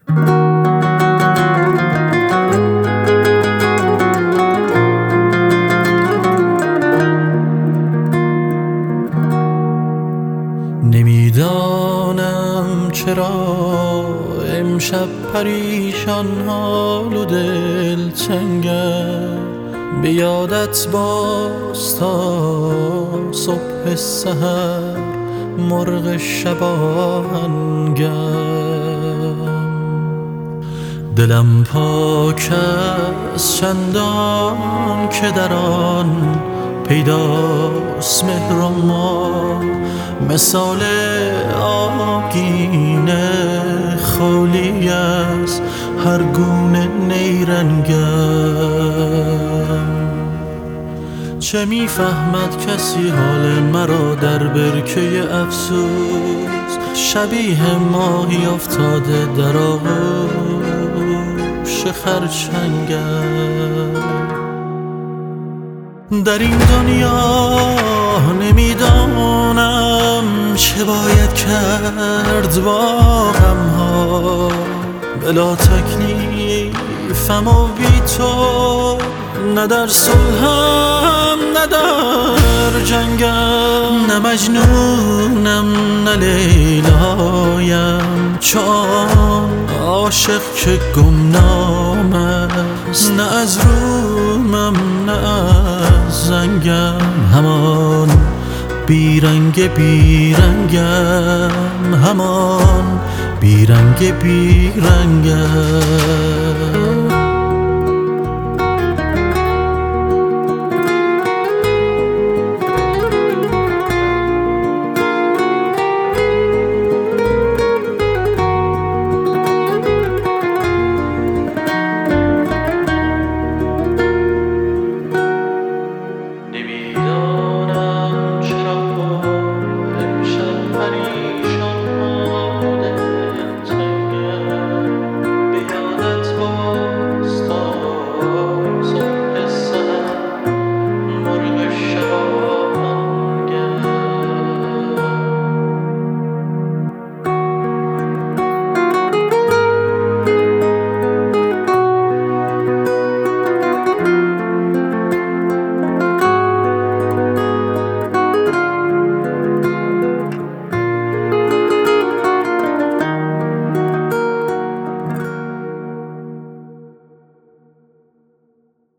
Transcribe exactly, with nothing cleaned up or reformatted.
نمیدانم چرا امشب پریشان حال و دل تنگم، به یادت باز تا صبح سحر مرغ شب آهنگم. دلم پاک از چندان که در آن پیداست مهر و ما، مثال آگینه خالی از هر گونه نیرنگم. چه میفهمد کسی حال مرا در برکه افسوس، شبیه ماهی افتاده در آغوش خرچنگم. در این دنیا نمیدانم چه باید کرد با غم‌ها، بلا تکلیفم و بی تو، نه در صلحم نه در جنگم. نه مجنونم نه لیلایم، چون عاشق که گمنام است، نه از رومم نه از زنگم. همان بیرنگ بیرنگم، همان بیرنگ بیرنگم.